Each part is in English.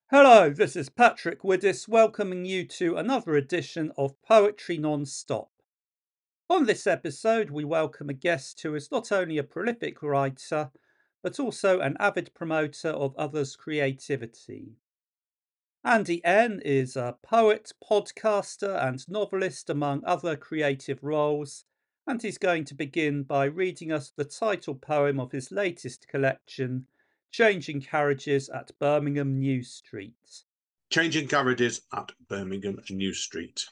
Hello, this is Patrick Widdis welcoming you to another edition of Poetry Non-Stop. On this episode, we welcome a guest who is not only a prolific writer, but also an avid promoter of others' creativity. Andy N is a poet, podcaster, and novelist, among other creative roles, and he's going to begin by reading us the title poem of his latest collection, Changing Carriages at Birmingham New Street. Changing Carriages at Birmingham New Street.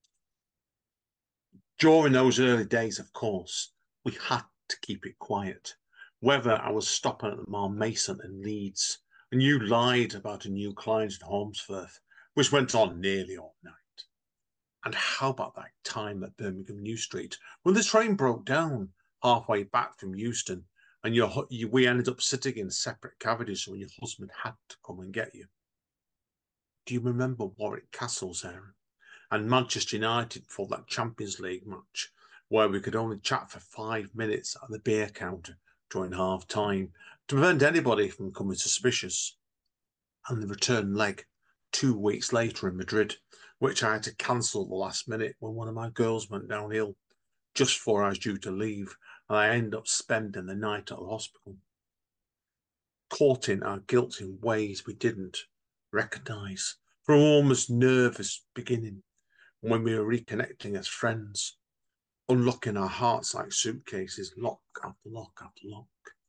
During those early days, of course, we had to keep it quiet. Whether I was stopping at the Mar Mason in Leeds, and you lied about a new client in Holmesfirth, which went on nearly all night. And how about that time at Birmingham New Street when the train broke down halfway back from Euston, and we ended up sitting in separate carriages when your husband had to come and get you? Do you remember Warwick Castle, Sarah? And Manchester United for that Champions League match where we could only chat for 5 minutes at the beer counter during half time to prevent anybody from becoming suspicious. And the return leg 2 weeks later in Madrid, which I had to cancel at the last minute when one of my girls went downhill just before I was due to leave, and I ended up spending the night at the hospital. Caught in our guilt in ways we didn't recognise from almost nervous beginning when we were reconnecting as friends, unlocking our hearts like suitcases, lock after lock after lock.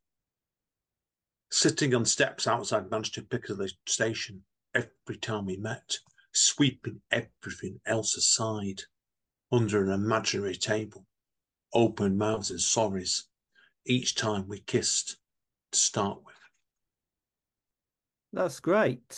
Sitting on steps outside Manchester Piccadilly station every time we met, sweeping everything else aside under an imaginary table, open mouths and sorries each time we kissed to start with. That's great.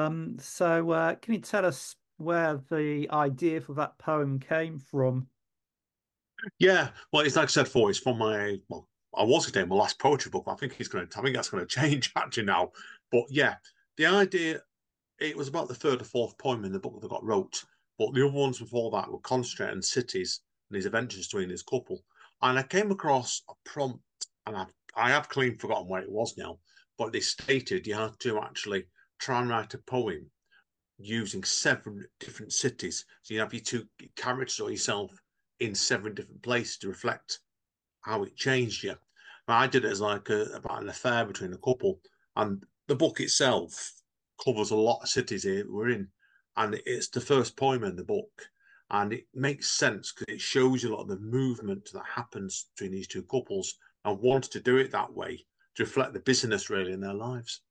Can you tell us where the idea for that poem came from? Yeah, well, it's like I said before, it's from I was going to my last poetry book. But I think that's going to change actually now. But yeah, the idea, it was about the third or fourth poem in the book that I got wrote. But the other ones before that were concentrating on cities and his adventures between his couple. And I came across a prompt, and I have clean forgotten where it was now, but they stated you had to actually try and write a poem using 7 different cities. So you have your two characters or yourself in 7 different places to reflect how it changed you. But I did it as like about an affair between a couple, and the book itself covers a lot of cities here we're in, and it's the first poem in the book, and it makes sense because it shows you a lot of the movement that happens between these two couples, and wanted to do it that way to reflect the busyness really in their lives.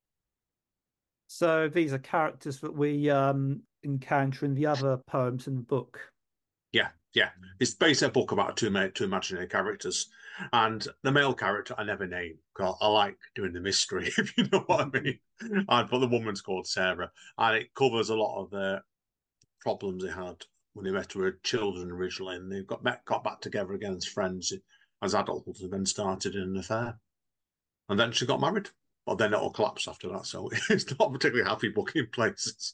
So these are characters that we encounter in the other poems in the book. Yeah, yeah. It's basically a book about two imaginary characters. And the male character I never name because I like doing the mystery, if you know what I mean. But the woman's called Sarah. And it covers a lot of the problems they had when they met her children originally. And they got back together again as friends as adults and then started an affair. And then she got married. Well, then it all collapsed after that. So it's not a particularly happy book in places.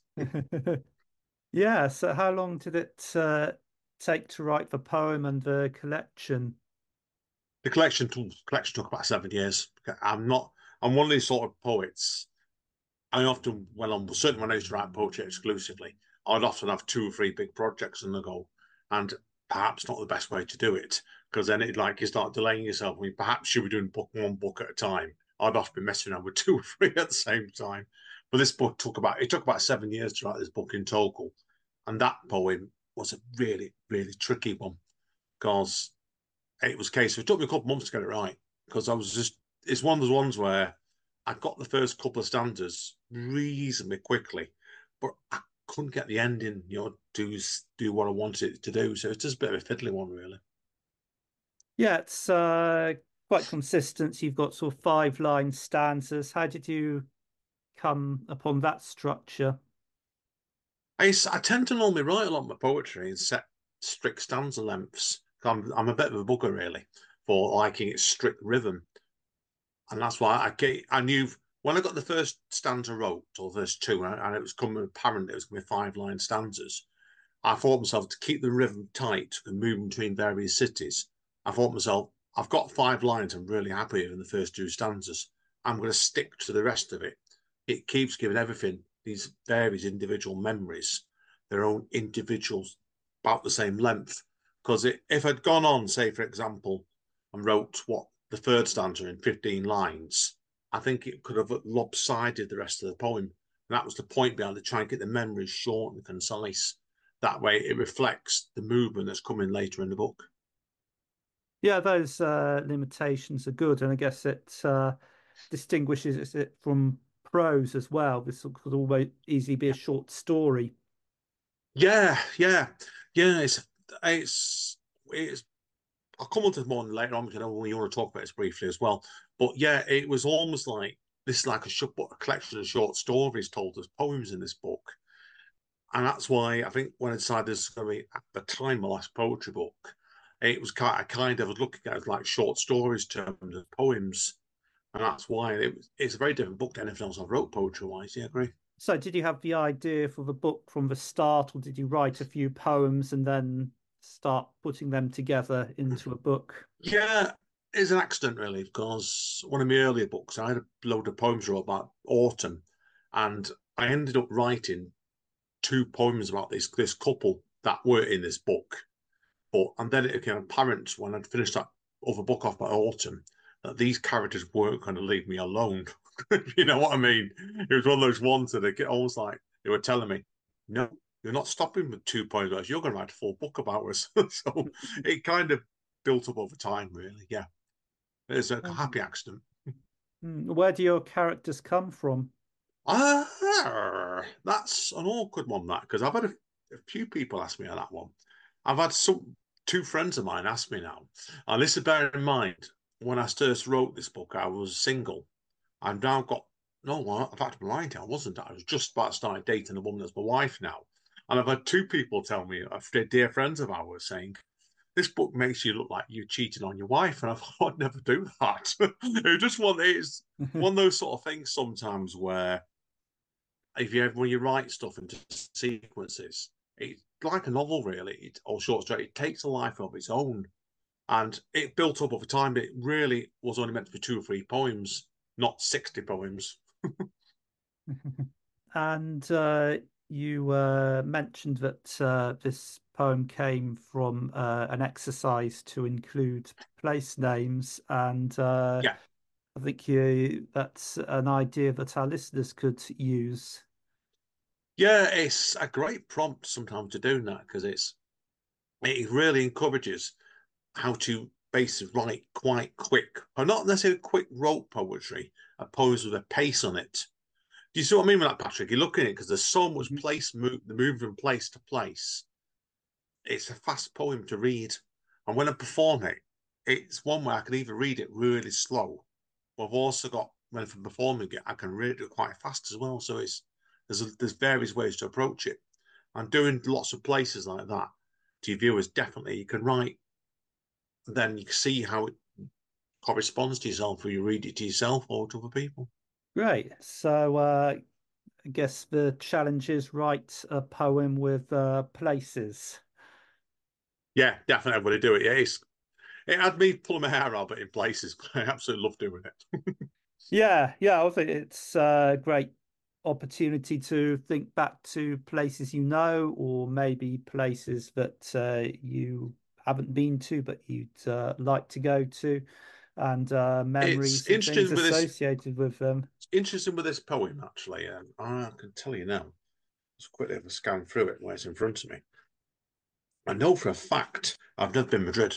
Yeah, so how long did it take to write the poem and the collection? The collection took about 7 years. I'm one of these sort of poets. I often, certainly when I used to write poetry exclusively, I'd often have 2 or 3 big projects in the go, and perhaps not the best way to do it because then it like you start delaying yourself. I mean, perhaps you were doing one book at a time. I'd often be messing around with 2 or 3 at the same time. But this book took about 7 years to write this book in total, and that poem was a really really tricky one because it was a case of it took me a couple of months to get it right because it's one of those ones where I got the first couple of stanzas reasonably quickly, but I couldn't get the ending, do what I wanted it to do. So it's just a bit of a fiddly one, really. Yeah, it's quite consistent. You've got sort of 5 line stanzas. How did you come upon that structure? I tend to normally write a lot of my poetry in set strict stanza lengths. I'm a bit of a bugger, really, for liking its strict rhythm. And that's why I knew when I got the first stanza wrote, or first two, and it was coming apparent it was going to be 5 line stanzas. I thought myself to keep the rhythm tight and moving between various cities. I thought myself, I've got 5 lines I'm really happy with in the first 2 stanzas. I'm going to stick to the rest of it. It keeps giving everything these various individual memories, their own individuals about the same length. Because if I'd gone on, say, for example, and wrote what the third stanza in 15 lines, I think it could have lopsided the rest of the poem. And that was the point behind it, trying to get the memories short and concise. That way it reflects the movement that's coming later in the book. Yeah, those limitations are good, and I guess it distinguishes it from prose as well. This could almost easily be a short story. Yeah, yeah, yeah. It's I'll come on to more later on because I know we want to talk about this briefly as well. But yeah, it was almost like this is like a collection of short stories told as poems in this book. And that's why I think when I decided this was going to be at the time my last poetry book, it was kind of looking at it as like short stories termed as poems. And that's why it's a very different book to anything else I've wrote poetry wise. Yeah, I agree. So, did you have the idea for the book from the start, or did you write a few poems and then start putting them together into a book? Yeah, it's an accident really, because one of my earlier books, I had a load of poems wrote about autumn, and I ended up writing two poems about this couple that were in this book. And then it became apparent when I'd finished that other book off by autumn that these characters weren't going to leave me alone. You know what I mean? It was one of those ones that it almost like they were telling me, "No, you're not stopping with 2 poems. You're going to write a full book about us." So it kind of built up over time, really. Yeah, it's a Mhm. happy accident. Where do your characters come from? That's an awkward one, that, because I've had a few people ask me on that one. I've had two friends of mine ask me now. And this is bear in mind, when I first wrote this book, I was single. I've now got, no, well, in fact, I'm lying, I wasn't. I was just about to start dating a woman that's my wife now. And I've had two people tell me, dear friends of ours, saying, this book makes you look like you cheated on your wife. And I thought, I'd never do that. It's one of those sort of things sometimes where when you write stuff into sequences, it's like a novel, really, or short story. It takes a life of its own, and it built up over time. It really was only meant to be 2 or 3 poems, not 60 poems. And you mentioned that this poem came from an exercise to include place names, and Yeah, I think that's an idea that our listeners could use. yeah, it's a great prompt sometimes to do that because it really encourages how to basically write quite quick, or not necessarily quick rote poetry, opposed with a pace on it. Do you see what I mean with that, Patrick? You look at it because there's so much Mhm. the move from place to place. It's a fast poem to read, and when I perform it, it's one where I can either read it really slow, but I've also got when I'm performing it, I can read it quite fast as well. So there's various ways to approach it. And doing lots of places like that to your viewers, definitely you can write. Then you can see how it corresponds to yourself, or you read it to yourself or to other people. Great. So I guess the challenge is write a poem with places. Yeah, definitely everybody do it. Yeah, it had me pulling my hair out, but in places, I absolutely love doing it. Yeah, yeah, I think it's a great opportunity to think back to places you know, or maybe places that you haven't been to, but you'd like to go to, and It's memories and things associated with them. interesting with this poem actually. I can tell you now. Let's quickly have a scan through it while it's in front of me. I know for a fact I've never been Madrid.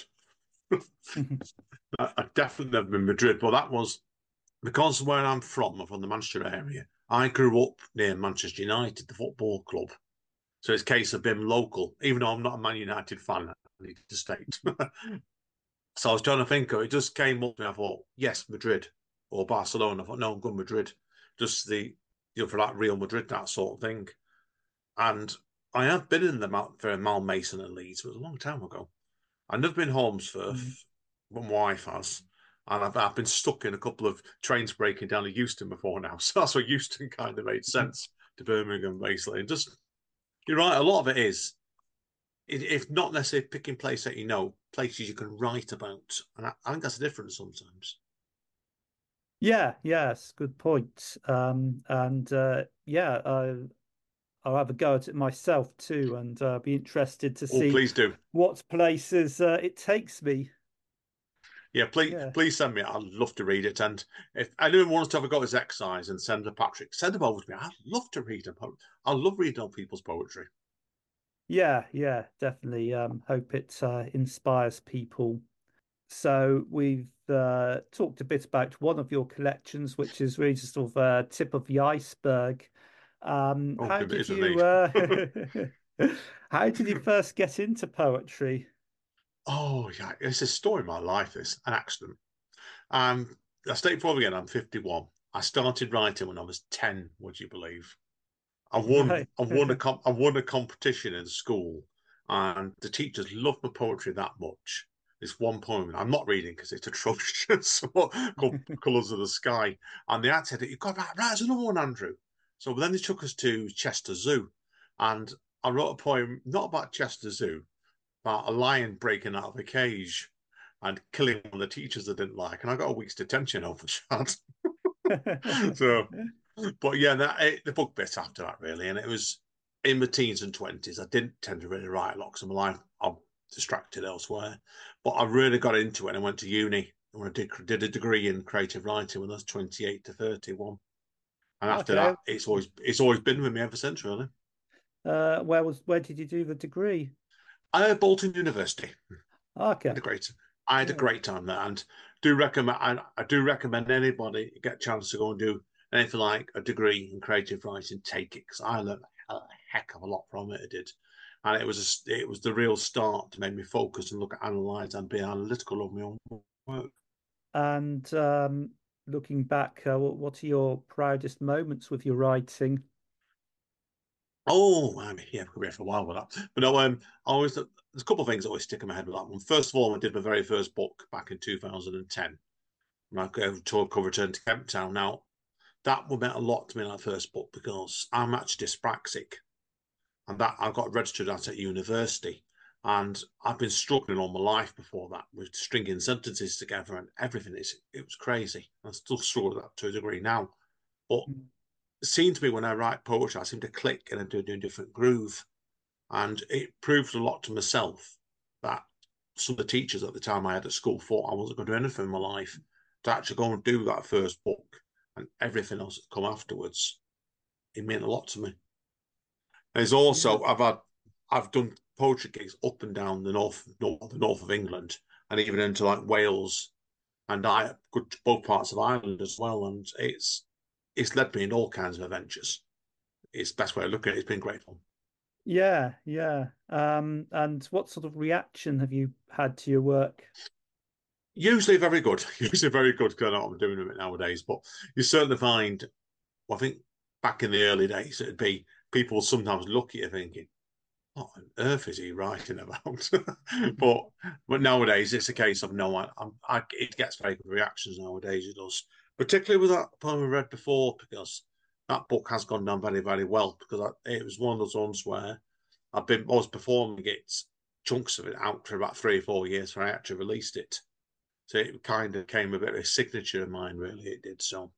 I definitely never been Madrid, but that was because where I'm from the Manchester area. I grew up near Manchester United, the football club. So it's a case of being local, even though I'm not a Man United fan, I need to state. So I was trying to think of it, just came up to me. I thought, yes, Madrid or Barcelona. I thought, no, I'm going Madrid. Just for that Real Madrid, that sort of thing. And I have been in for Malmason and Leeds, but it was a long time ago. I've never been Holmesfirth, but my wife has. And I've been stuck in a couple of trains breaking down to Euston before now. So that's why Euston kind of made sense to Birmingham, basically. And just, you're right, a lot of it is, if not necessarily picking places that you know, places you can write about. And I think that's a difference sometimes. Yes, good point. And yeah, I'll have a go at it myself too, and be interested to Oh, see please do. what places it takes me. Yeah, Yeah, please send me. I'd love to read it. And if anyone wants to have a go at his exercise and send to Patrick, send them over to me. I'd love to read them. I love reading on people's poetry. yeah, definitely. Hope it inspires people. So we've talked a bit about one of your collections, which is really just sort of a tip of the iceberg. Oh, How it did is you indeed. how did you first get into poetry? Oh, yeah, it's a story of my life. It's an accident. Um, I state before again, I'm 51. I started writing when I was 10, would you believe? Right. I won a competition in school, and the teachers loved my poetry that much. This one poem I'm not reading because it's atrocious, called "Colours of the Sky," and they had said, "You've got to write another one, Andrew." So then they took us to Chester Zoo, and I wrote a poem not about Chester Zoo, about a lion breaking out of a cage and killing one of the teachers I didn't like, and I got a week's detention over that. So, but yeah, the book bit after that really, and it was in my teens and 20s. I didn't tend to really write a lot because of my life. I'm distracted elsewhere, but I really got into it. And I went to uni and I did a degree in creative writing when I was 28 to 31. And after Okay. that, it's always been with me ever since, really. Where did you do the degree? Bolton University. Had Okay. a great I had a Yeah. great time there, and I do recommend anybody get a chance to go and do anything like a degree in creative writing, take it because I learned a heck of a lot from it. I did, and it was the real start to make me focus and look at analyze and be analytical of my own work. And looking back, what are your proudest moments with your writing? Oh, I mean, yeah, we could be here for a while with that. But no, I always there's a couple of things that always stick in my head with that one. First of all, I did my very first book back in 2010. And I tour cover Return to Kemp Town. Now, that meant a lot to me in that first book because I'm actually dyspraxic, and that I got registered at university, and I've been struggling all my life before that with stringing sentences together and everything. It was crazy. I still struggle with that to a degree now, but it seems to me when I write poetry, I seem to click and do a different groove, and it proved a lot to myself that some of the teachers at the time I had at school thought I wasn't going to do anything in my life. To actually go and do that first book and everything else that come afterwards, it meant a lot to me. There's Yeah. also I've done poetry gigs up and down the north of England, and even into like Wales, and I could both parts of Ireland as well. And it's led me in all kinds of adventures. It's the best way of looking at it. It's been great fun. Yeah. And what sort of reaction have you had to your work? Usually very good. Usually very good because I know what I'm doing with it nowadays. But you certainly find, well, I think back in the early days, it'd be people sometimes look at you thinking, what on earth is he writing about? but nowadays it's a case of no, it gets very good reactions nowadays. It does, particularly with that poem I read before, because that book has gone down very, very well. Because it was one of those ones where I was performing it, chunks of it out for about 3 or 4 years before I actually released it. So it kind of came a bit of a signature of mine, really. It did so.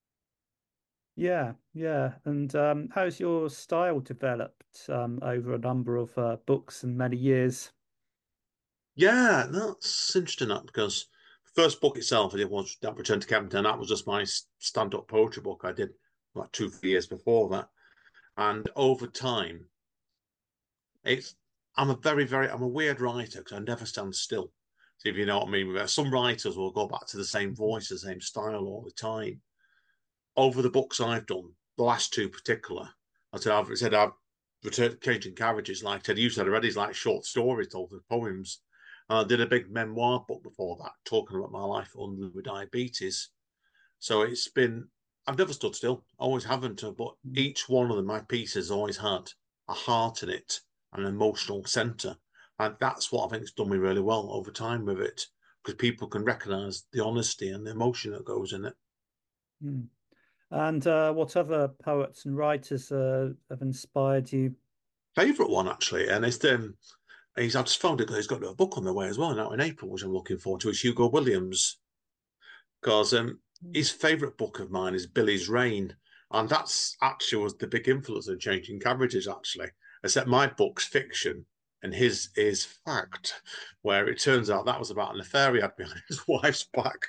Yeah. And how's your style developed over a number of books and many years? Yeah, that's interesting that because the first book itself I did was that Return to Campton. That was just my stand-up poetry book I did like 2 3 years before that. And over time, it's I'm a weird writer because I never stand still. So if you know what I mean, some writers will go back to the same voice, the same style all the time. Over the books I've done, the last two particular, I've returned Caging Carriages, like Ted, you said already, is like short stories told as poems. I did a big memoir book before that, talking about my life under with diabetes. So I've never stood still, always haven't, but each one of them, my pieces always had a heart in it, an emotional centre. And that's what I think has done me really well over time with it, because people can recognise the honesty and the emotion that goes in it. Mm. And what other poets and writers have inspired you? Favourite one, actually, and I just found it, he's got a book on the way as well now in April, which I'm looking forward to. It's Hugo Williams because his favourite book of mine is Billy's Reign, and that's actually was the big influence in Changing Cabbages, actually. Except my book's fiction and his is fact, where it turns out that was about an affair he had behind his wife's back.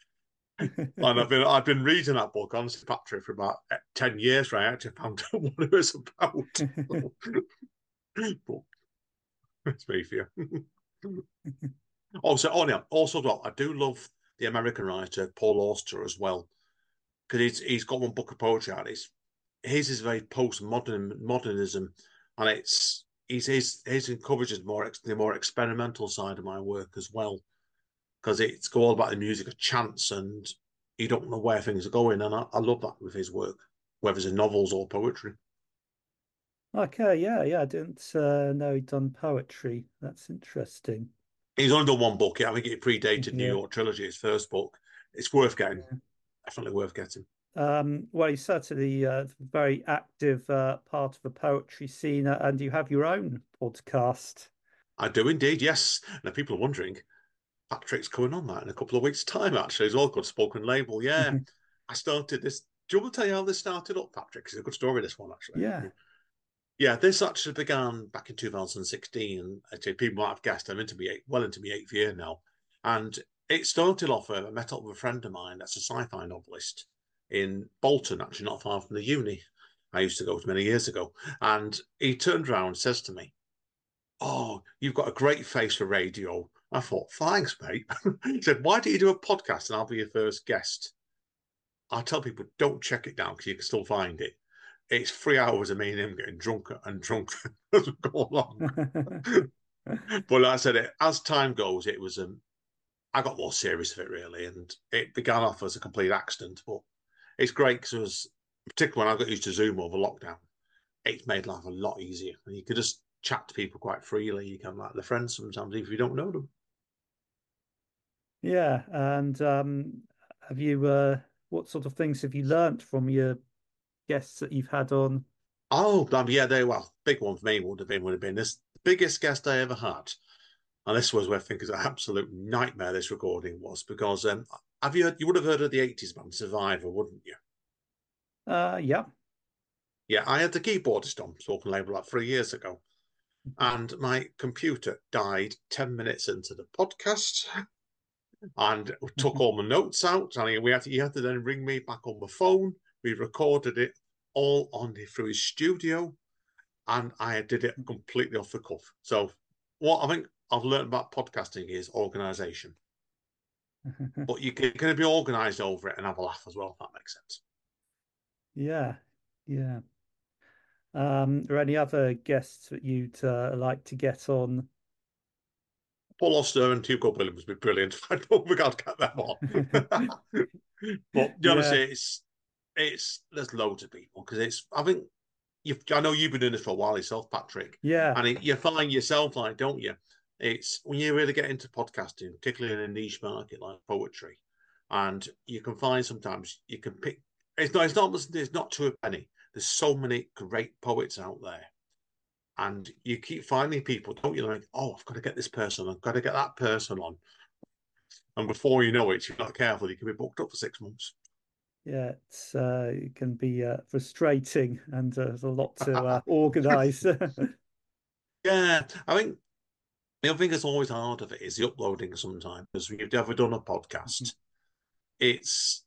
And I've been reading that book, honestly, Patrick, for about 10 years, right? I actually found out what it was about. But it's me for you. Also, I do love the American writer Paul Auster as well, because he's got one book of poetry out. His is very modernism, and his encourages the more experimental side of my work as well, because it's all about the music of chance, and you don't know where things are going, and I love that with his work, whether it's in novels or poetry. Okay, yeah. I didn't know he'd done poetry. That's interesting. He's only done one book. I think it predated New Yeah. York Trilogy, his first book. It's worth getting, definitely worth getting. Well, you're certainly a very active part of the poetry scene, and you have your own podcast. I do indeed, yes. Now people are wondering, Patrick's coming on that in a couple of weeks' time, actually. It's all good spoken label. Yeah. I started this. Do you want to tell you how this started up, Patrick? It's a good story, this one, actually. Yeah. Yeah, this actually began back in 2016. Actually, people might have guessed I'm well into my eighth year now. And it started off, I met up with a friend of mine that's a sci-fi novelist in Bolton, actually not far from the uni I used to go to many years ago. And he turned around and says to me, "Oh, you've got a great face for radio." I thought, "Thanks, mate." He said, "Why don't you do a podcast and I'll be your first guest?" I tell people, don't check it down because you can still find it. It's 3 hours of me and him getting drunker and drunker as we go along. But like I said, as time goes, it was I got more serious of it really, and it began off as a complete accident. But it's great because it was, particularly when I got used to Zoom over lockdown, it's made life a lot easier, and you could just chat to people quite freely. You can like the friends sometimes if you don't know them. Yeah, and have you what sort of things have you learnt from your guests that you've had on? Oh, yeah, big one for me would have been this the biggest guest I ever had. And this was where I think is an absolute nightmare this recording was because you would have heard of the 80s band Survivor, wouldn't you? Yeah. Yeah, I had the keyboardist on Spoken Label like 3 years ago, and my computer died 10 minutes into the podcast and took all my notes out. And he had to then ring me back on the phone. We recorded it all on through his studio, and I did it completely off the cuff. So, what I think I've learned about podcasting is organization. But you're going to be organised over it and have a laugh as well, if that makes sense. Yeah, yeah. Are there any other guests that you'd like to get on? Paul Auster and Hugo Williams would be brilliant. I don't think I'd get them on. But Yeah, honestly, there's loads of people because I think I know you've been doing this for a while yourself, Patrick, yeah, and you find yourself like, don't you? It's when you really get into podcasting, particularly in a niche market like poetry, and you can find sometimes you can pick. It's not to a penny. There's so many great poets out there, and you keep finding people, don't you? Like, oh, I've got to get this person, I've got to get that person on, and before you know it, if you're not careful, you can be booked up for 6 months. yeah. It can be frustrating, and there's a lot to organise. Yeah, I think the other thing that's always hard of it is the uploading sometimes. Because if you've ever done a podcast, it's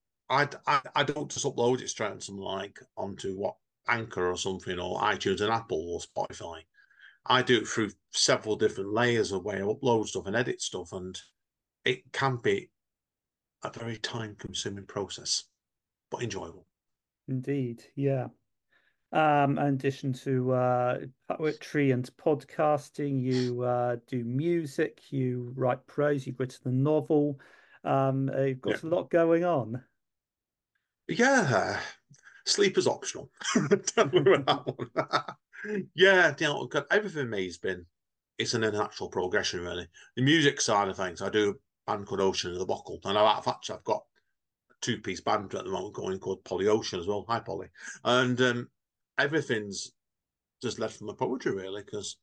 I don't just upload it straight on something like onto what Anchor or something or iTunes and Apple or Spotify. I do it through several different layers of way I upload stuff and edit stuff, and it can be a very time-consuming process, but enjoyable. Indeed, yeah. In addition to poetry and podcasting, you do music, you write prose, you've written a novel. You've Yeah, got a lot going on. yeah. Sleep is optional. Tell me about that one. Yeah, everything for me has been it's an natural progression really. The music side of things, I do a band called Ocean of the Buckle, and I've got a two-piece band at the moment going called Polly Ocean as well. Hi Polly, and everything's just led from the poetry really because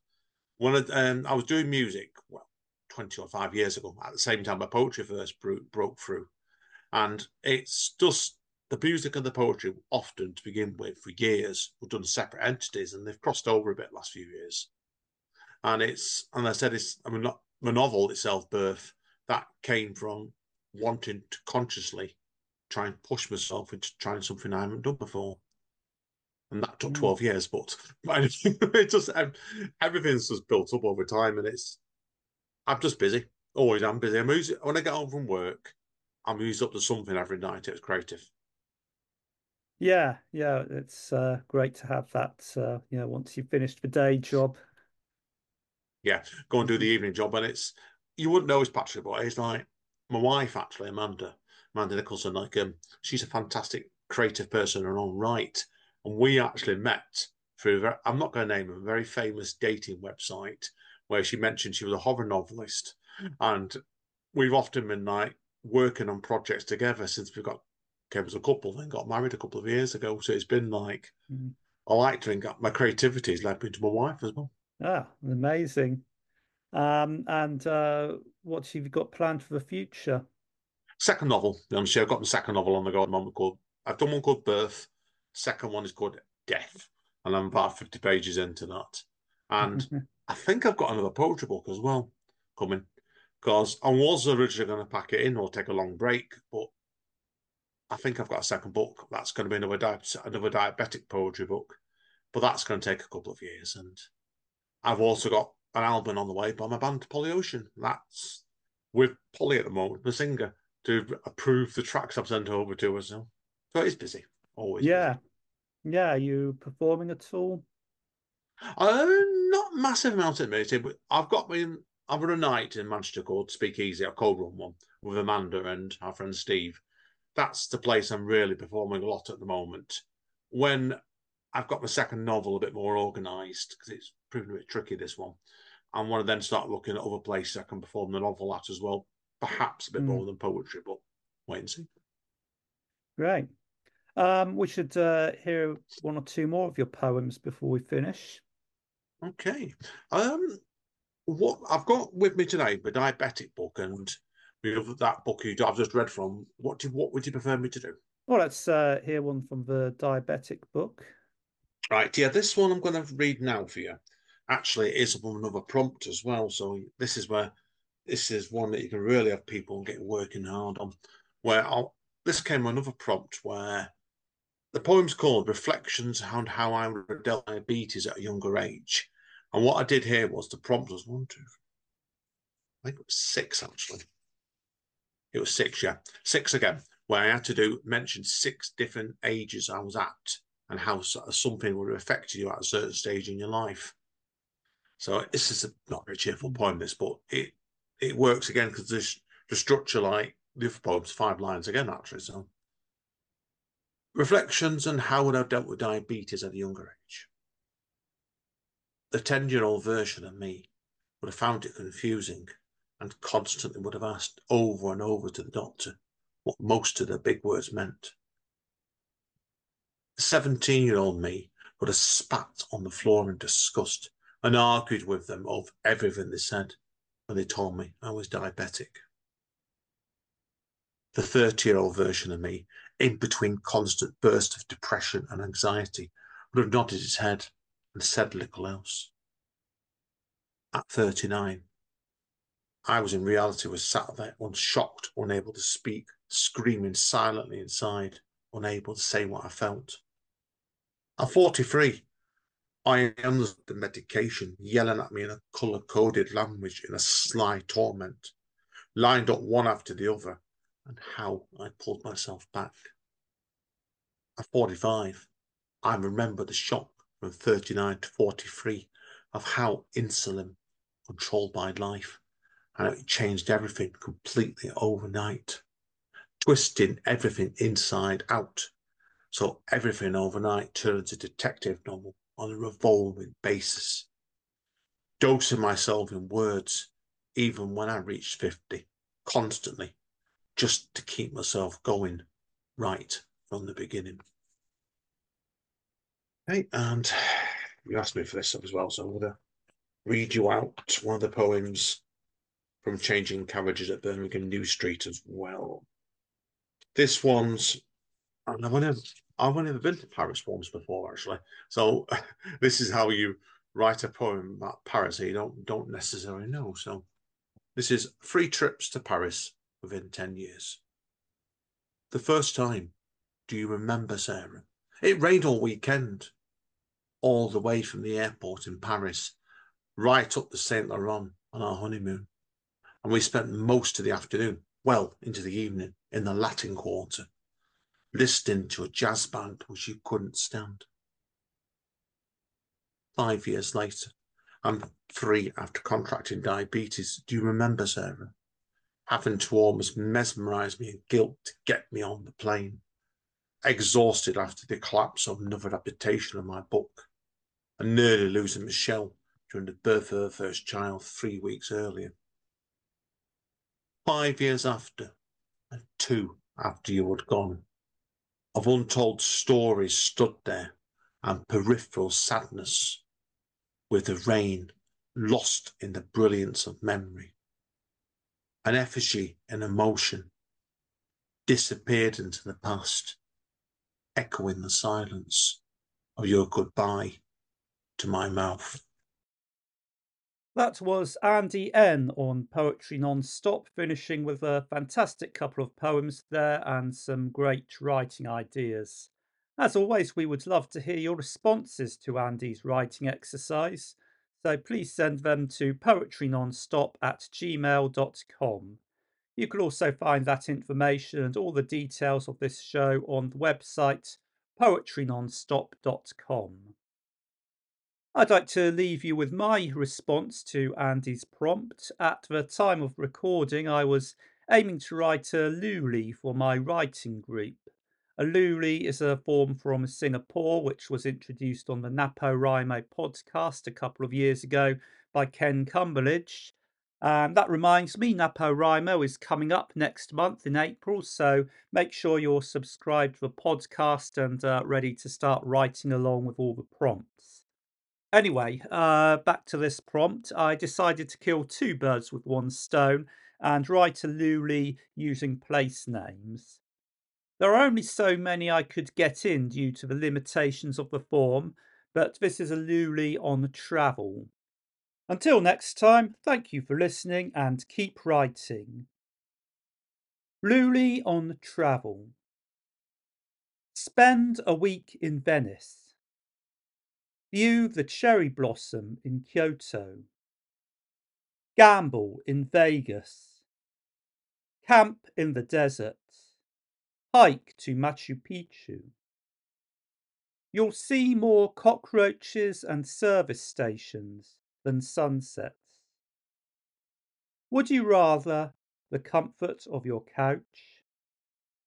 I was doing music 20 or 5 years ago at the same time my poetry first broke through, And it's just the music and the poetry often to begin with for years were done separate entities, and they've crossed over a bit last few years. And I said, not the novel itself, Birth, that came from wanting to consciously try and push myself into trying something I haven't done before. And that took 12 years, but it just everything's just built up over time, and I'm just busy. Always am busy. When I get home from work, I'm used up to something every night. It's creative. Yeah, yeah, it's great to have that. Once you've finished the day job. Yeah, go and do the evening job, and you wouldn't know it's Patrick, but it's like my wife actually, Amanda Nicholson. Like, she's a fantastic creative person in her own right, and we actually met through. I'm not going to name a very famous dating website where she mentioned she was a horror novelist, and we've often been like working on projects together since we came as a couple, then got married a couple of years ago. So it's been like I like to think my creativity has led me to my wife as well. Amazing. And what have you got planned for the future? Second novel. I've got my second novel on the go at the moment called. I've done one called Birth. Second one is called Death, and I'm about 50 pages into that. And I think I've got another poetry book as well coming because I was originally going to pack it in or take a long break, but I think I've got a second book that's going to be another diabetic poetry book, but that's going to take a couple of years. And I've also got an album on the way by my band Polly Ocean. That's with Polly at the moment, the singer, to approve the tracks I've sent over to her. So it's busy, always busy. Yeah, yeah. Are you performing at all? Not massive amount of music, but I've got a night in Manchester called Speakeasy, a cold run one, with Amanda and our friend Steve. That's the place I'm really performing a lot at the moment. When I've got my second novel a bit more organised, because it's proven a bit tricky, this one, I want to then start looking at other places I can perform the novel at as well. Perhaps a bit more than poetry, but wait and see. Great. We should hear one or two more of your poems before we finish. Okay. What I've got with me today, the diabetic book, and that book I've just read from. What would you prefer me to do? Well, let's hear one from the diabetic book. Right, yeah, this one I'm going to read now for you. Actually, it is another prompt as well. So this is one that you can really have people getting working hard on. This came another prompt where the poem's called Reflections on How I Would have Dealt with Diabetes at a Younger Age. And what I did here was the prompt was one, two, I think it was six actually. It was six, yeah. Six again, where I had to mention six different ages I was at and how something would have affected you at a certain stage in your life. So this is not a very cheerful poem, this, but it works again because the structure, like the other poems, 5 lines again, actually. So reflections on how would I have dealt with diabetes at a younger age. The 10-year-old version of me would have found it confusing and constantly would have asked over and over to the doctor what most of the big words meant. The 17-year-old me would have spat on the floor in disgust and argued with them over everything they said when they told me I was diabetic. The 30-year-old version of me, in between constant bursts of depression and anxiety, would have nodded his head and said little else. At 39, I was sat there, unshocked, unable to speak, screaming silently inside, unable to say what I felt. At 43, I understood the medication yelling at me in a colour-coded language in a sly torment, lined up one after the other, and how I pulled myself back. At 45, I remember the shock from 39 to 43 of how insulin controlled my life, and it changed everything completely overnight, twisting everything inside out. So everything overnight turns a detective novel on a revolving basis, dosing myself in words even when I reached 50, constantly, just to keep myself going right from the beginning. Okay, and you asked me for this as well, so I'm going to read you out one of the poems from Changing Carriages at Birmingham New Street as well. This one's, and I've only ever been to Paris once before, actually. So this is how you write a poem about Paris that you don't necessarily know. So this is 3 trips to Paris within 10 years. The first time, do you remember, Sarah? It rained all weekend, all the way from the airport in Paris, right up to Saint Laurent on our honeymoon. And we spent most of the afternoon, well into the evening, in the Latin Quarter, listening to a jazz band which you couldn't stand. 5 years later, I'm 3 after contracting diabetes. Do you remember, Sarah? Having to almost mesmerise me in guilt to get me on the plane. Exhausted after the collapse of another adaptation of my book, and nearly losing Michelle during the birth of her first child 3 weeks earlier. 5 years after, and 2 after you had gone, of untold stories stood there, and peripheral sadness, with the rain lost in the brilliance of memory. An effigy in emotion disappeared into the past, echoing the silence of your goodbye to my mouth. That was Andy N on Poetry Non-Stop, finishing with a fantastic couple of poems there and some great writing ideas. As always, we would love to hear your responses to Andy's writing exercise, so please send them to poetrynonstop@gmail.com. You can also find that information and all the details of this show on the website poetrynonstop.com. I'd like to leave you with my response to Andy's prompt. At the time of recording, I was aiming to write a luli for my writing group. A luli is a form from Singapore which was introduced on the NaPoWriMo podcast a couple of years ago by Ken Cumberledge. That reminds me, NaPoWriMo is coming up next month in April, so make sure you're subscribed to the podcast and ready to start writing along with all the prompts. Anyway, back to this prompt. I decided to kill 2 birds with 1 stone and write a luli using place names. There are only so many I could get in due to the limitations of the form, but this is a luli on travel. Until next time, thank you for listening and keep writing. Luli on travel. Spend a week in Venice. View the cherry blossom in Kyoto. Gamble in Vegas. Camp in the desert. Hike to Machu Picchu. You'll see more cockroaches and service stations than sunsets. Would you rather the comfort of your couch